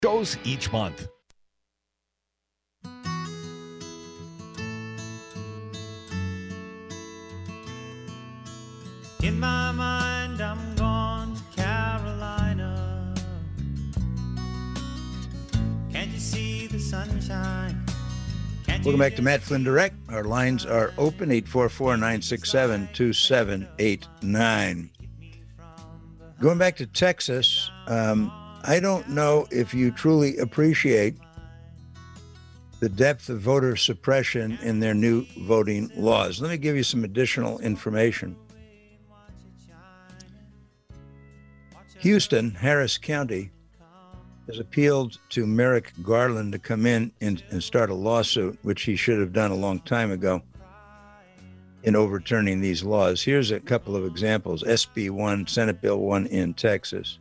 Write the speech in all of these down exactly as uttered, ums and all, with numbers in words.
Shows each month. In my mind, I'm gone to Carolina. Can't you see the sunshine? Can't Welcome you back to Matt Flynn Direct. Our lines are open, eight four four, nine six seven, two seven eight nine. Going back to Texas, um, I don't know if you truly appreciate the depth of voter suppression in their new voting laws. Let me give you some additional information. Houston, Harris County, has appealed to Merrick Garland to come in and, and start a lawsuit, which he should have done a long time ago, in overturning these laws. Here's a couple of examples. S B one, Senate Bill one in Texas.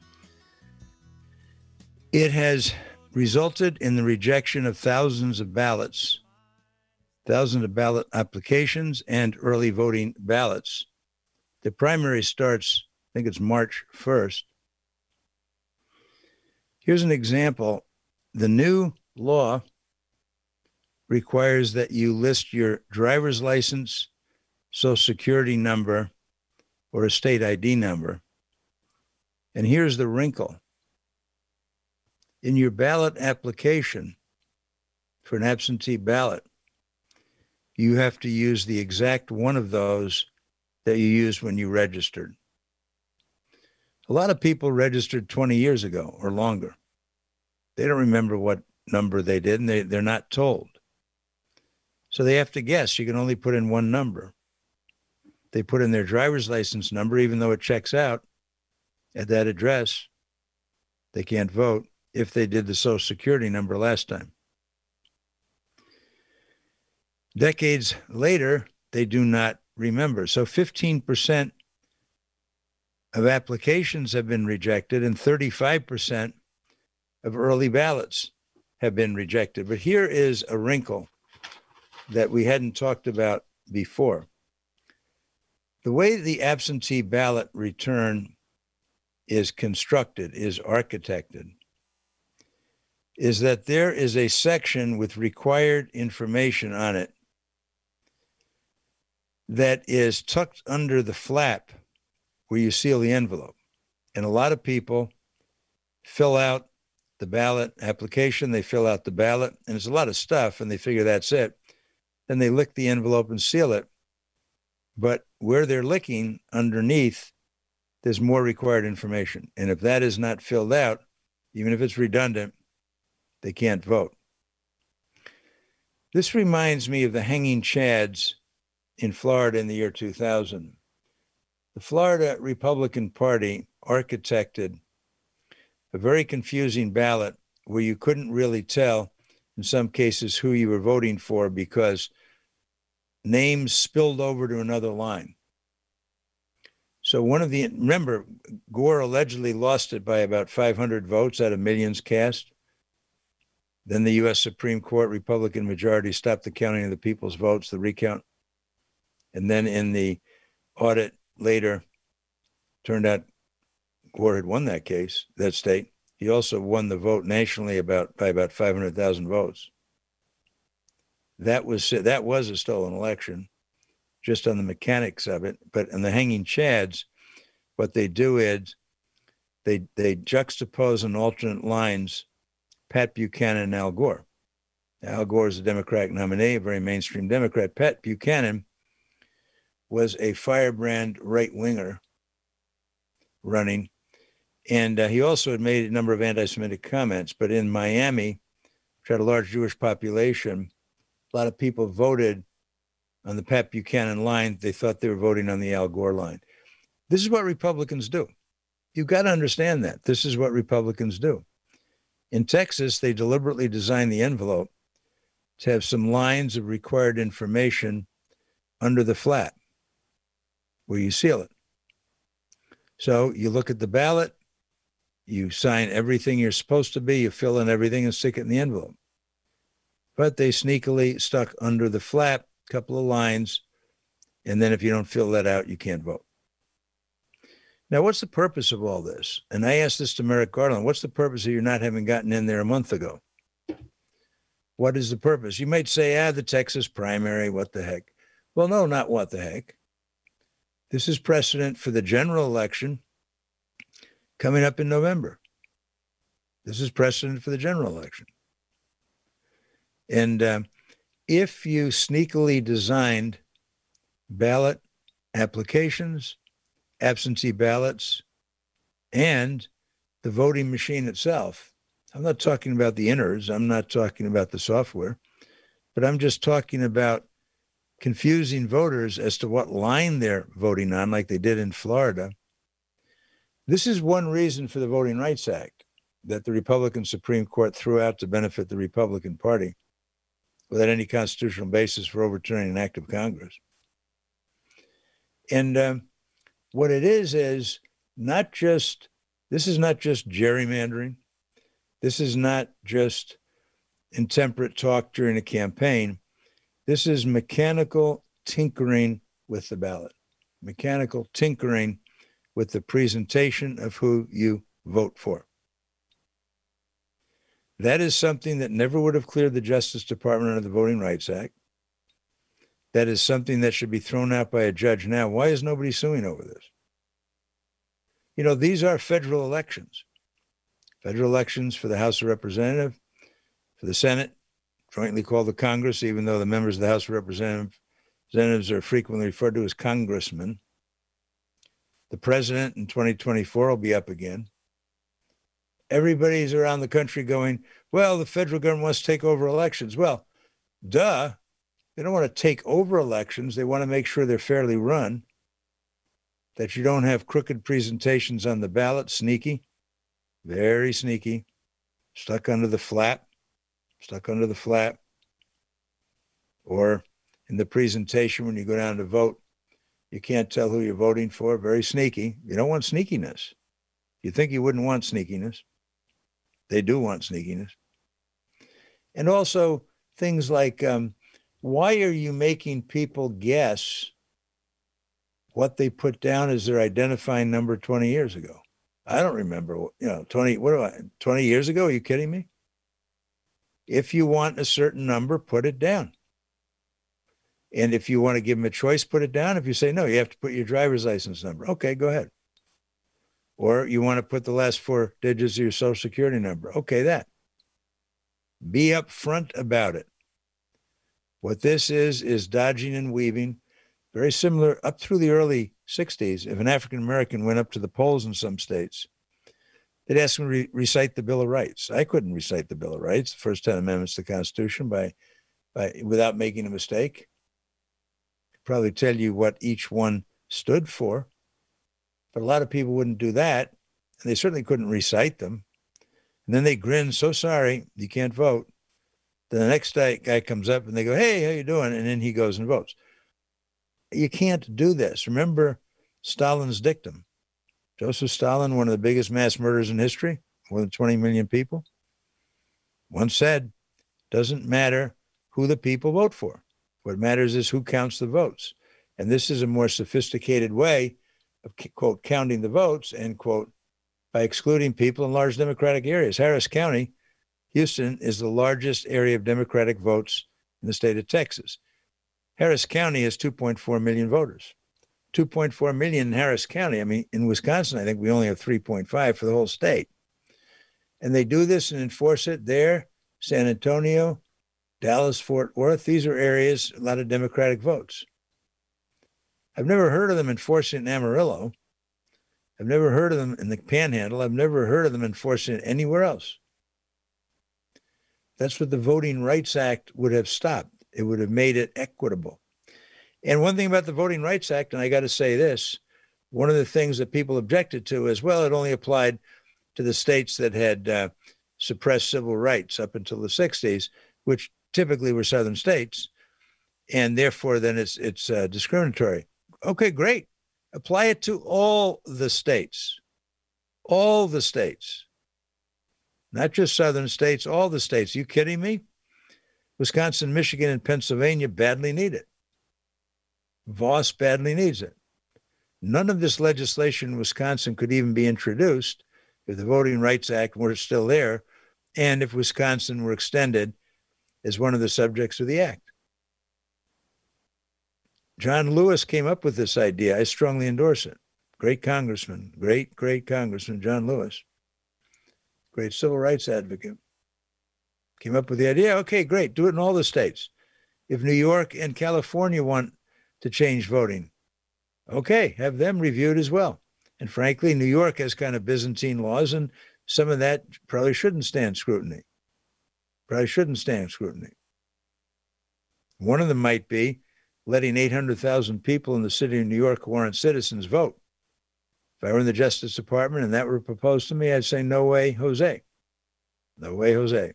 It has resulted in the rejection of thousands of ballots, thousands of ballot applications and early voting ballots. The primary starts, I think it's March first. Here's an example. The new law requires that you list your driver's license, social security number, or a state I D number. And here's the wrinkle. In your ballot application for an absentee ballot, you have to use the exact one of those that you used when you registered. A lot of people registered twenty years ago or longer. They don't remember what number they did, and they, they're not told. So they have to guess. You can only put in one number. They put in their driver's license number, even though it checks out at that address. They can't vote if they did the social security number last time. Decades later, they do not remember. So fifteen percent of applications have been rejected and thirty-five percent of early ballots have been rejected. But here is a wrinkle that we hadn't talked about before. The way the absentee ballot return is constructed, is architected, is that there is a section with required information on it that is tucked under the flap where you seal the envelope. And a lot of people fill out the ballot application, they fill out the ballot, and it's a lot of stuff, and they figure that's it. Then they lick the envelope and seal it. But where they're licking underneath, there's more required information. And if that is not filled out, even if it's redundant, they can't vote. This reminds me of the hanging chads in Florida in the year two thousand. The Florida Republican Party architected a very confusing ballot where you couldn't really tell, in some cases, who you were voting for because names spilled over to another line. So one of the, remember, Gore allegedly lost it by about five hundred votes out of millions cast. Then the U S Supreme Court Republican majority stopped the counting of the people's votes, the recount. And then in the audit later, turned out Gore had won that case, that state. He also won the vote nationally about by about five hundred thousand votes. That was that was a stolen election, just on the mechanics of it. But in the hanging chads, what they do is they they juxtapose on alternate lines Pat Buchanan and Al Gore. Al Gore is a Democratic nominee, a very mainstream Democrat. Pat Buchanan was a firebrand right-winger running. And uh, he also had made a number of anti-Semitic comments. But in Miami, which had a large Jewish population, a lot of people voted on the Pat Buchanan line. They thought they were voting on the Al Gore line. This is what Republicans do. You've got to understand that. This is what Republicans do. In Texas, they deliberately designed the envelope to have some lines of required information under the flap where you seal it. So you look at the ballot, you sign everything you're supposed to be, you fill in everything and stick it in the envelope. But they sneakily stuck under the flap a couple of lines, and then if you don't fill that out, you can't vote. Now, what's the purpose of all this? And I asked this to Merrick Garland. What's the purpose of your not having gotten in there a month ago? What is the purpose? You might say, ah, the Texas primary, what the heck? Well, no, not what the heck. This is precedent for the general election coming up in November. This is precedent for the general election. And uh, if you sneakily designed ballot applications, absentee ballots, and the voting machine itself, I'm not talking about the innards, I'm not talking about the software, but I'm just talking about confusing voters as to what line they're voting on, like they did in Florida. This is one reason for the Voting Rights Act that the Republican Supreme Court threw out to benefit the Republican Party without any constitutional basis for overturning an act of Congress. And um, what it is, is not just, this is not just gerrymandering. This is not just intemperate talk during a campaign. This is mechanical tinkering with the ballot, mechanical tinkering with the presentation of who you vote for. That is something that never would have cleared the Justice Department under the Voting Rights Act. That is something that should be thrown out by a judge now. Why is nobody suing over this? You know, these are federal elections. Federal elections for the House of Representatives, for the Senate, jointly called the Congress, even though the members of the House of Representatives are frequently referred to as congressmen. The president in twenty twenty-four will be up again. Everybody's around the country going, well, the federal government wants to take over elections. Well, duh. They don't want to take over elections. They want to make sure they're fairly run, that you don't have crooked presentations on the ballot, sneaky, very sneaky, stuck under the flap, stuck under the flap, or in the presentation when you go down to vote, you can't tell who you're voting for, very sneaky. You don't want sneakiness. You think you wouldn't want sneakiness. They do want sneakiness. And also things like, um, why are you making people guess what they put down as their identifying number twenty years ago? I don't remember, you know, twenty, what do I, twenty years ago? Are you kidding me? If you want a certain number, put it down. And if you want to give them a choice, put it down. If you say, no, you have to put your driver's license number. Okay, go ahead. Or you want to put the last four digits of your social security number. Okay, that. Be upfront about it. What this is, is dodging and weaving, very similar up through the early sixties. If an African-American went up to the polls in some states, they'd ask him to re- recite the Bill of Rights. I couldn't recite the Bill of Rights, the first ten amendments to the Constitution, by, by without making a mistake. I'd probably tell you what each one stood for, but a lot of people wouldn't do that, and they certainly couldn't recite them. And then they grin, so sorry, you can't vote. Then the next guy comes up and they go, hey, how you doing? And then he goes and votes. You can't do this. Remember Stalin's dictum. Joseph Stalin, one of the biggest mass murders in history, more than twenty million people, once said, doesn't matter who the people vote for. What matters is who counts the votes. And this is a more sophisticated way of, quote, counting the votes, end quote, by excluding people in large Democratic areas. Harris County, Houston, is the largest area of Democratic votes in the state of Texas. Harris County has two point four million voters. two point four million in Harris County. I mean, in Wisconsin, I think we only have three point five for the whole state. And they do this and enforce it there, San Antonio, Dallas, Fort Worth. These are areas, a lot of Democratic votes. I've never heard of them enforcing it in Amarillo. I've never heard of them in the Panhandle. I've never heard of them enforcing it anywhere else. That's what the Voting Rights Act would have stopped. It would have made it equitable. And one thing about the Voting Rights Act, and I got to say this, one of the things that people objected to is, well, it only applied to the states that had uh, suppressed civil rights up until the sixties, which typically were southern states, and therefore then it's it's uh, discriminatory. Okay, great. Apply it to all the states, all the states, not just southern states, all the states. Are you kidding me? Wisconsin, Michigan, and Pennsylvania badly need it. Voss badly needs it. None of this legislation in Wisconsin could even be introduced if the Voting Rights Act were still there and if Wisconsin were extended as one of the subjects of the act. John Lewis came up with this idea. I strongly endorse it. Great congressman, great, great congressman, John Lewis, great civil rights advocate. Came up with the idea, okay, great, do it in all the states. If New York and California want to change voting, okay, have them reviewed as well. And frankly, New York has kind of Byzantine laws, and some of that probably shouldn't stand scrutiny. Probably shouldn't stand scrutiny. One of them might be letting eight hundred thousand people in the city of New York who aren't citizens vote. If I were in the Justice Department and that were proposed to me, I'd say, no way, Jose. No way, Jose.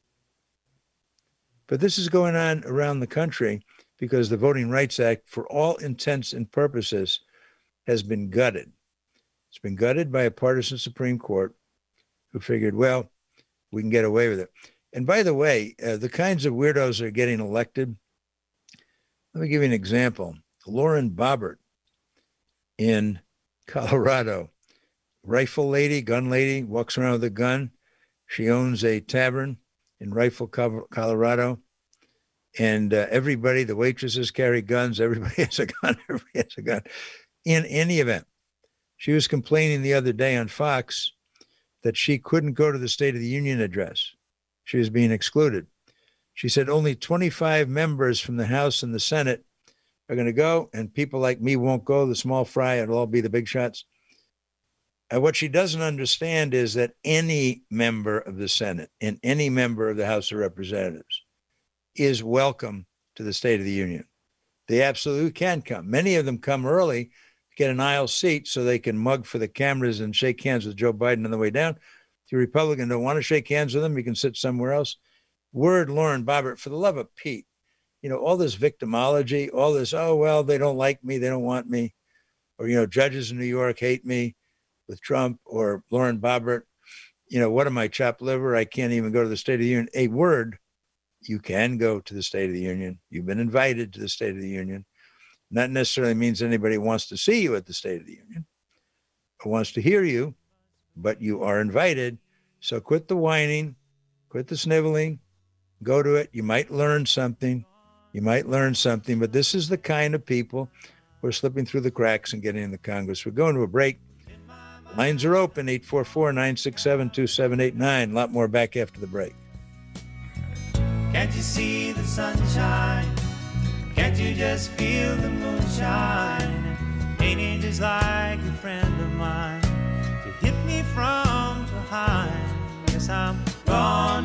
But this is going on around the country because the Voting Rights Act, for all intents and purposes, has been gutted. It's been gutted by a partisan Supreme Court who figured, well, we can get away with it. And by the way, uh, the kinds of weirdos that are getting elected, let me give you an example. Lauren Boebert in Colorado, rifle lady, gun lady, walks around with a gun. She owns a tavern in Rifle, Colorado. And uh, everybody, the waitresses carry guns. Everybody has a gun. Everybody has a gun. In any event, she was complaining the other day on Fox that she couldn't go to the State of the Union address. She was being excluded. She said only twenty-five members from the House and the Senate are going to go, and people like me won't go, the small fry, it'll all be the big shots. And what she doesn't understand is that any member of the Senate and any member of the House of Representatives is welcome to the State of the Union. They absolutely can come. Many of them come early, get an aisle seat so they can mug for the cameras and shake hands with Joe Biden on the way down. If you're a Republican, don't want to shake hands with them, you can sit somewhere else. Word Lauren Boebert, for the love of Pete, you know, all this victimology, all this, oh, well, they don't like me, they don't want me. Or, you know, judges in New York hate me with Trump, or Lauren Boebert, you know, what am I, chopped liver? I can't even go to the State of the Union. A word, you can go to the State of the Union. You've been invited to the State of the Union. Not necessarily means anybody wants to see you at the State of the Union or wants to hear you, but you are invited. So quit the whining, quit the sniveling, go to it. You might learn something. You might learn something, but this is the kind of people who are slipping through the cracks and getting in the Congress. We're going to a break. Lines are open, eight four four, nine six seven, two seven eight nine. A lot more back after the break. Can't you see the sunshine? Can't you just feel the moonshine? Ain't it just like a friend of mine to hit me from behind? Yes, I'm gone.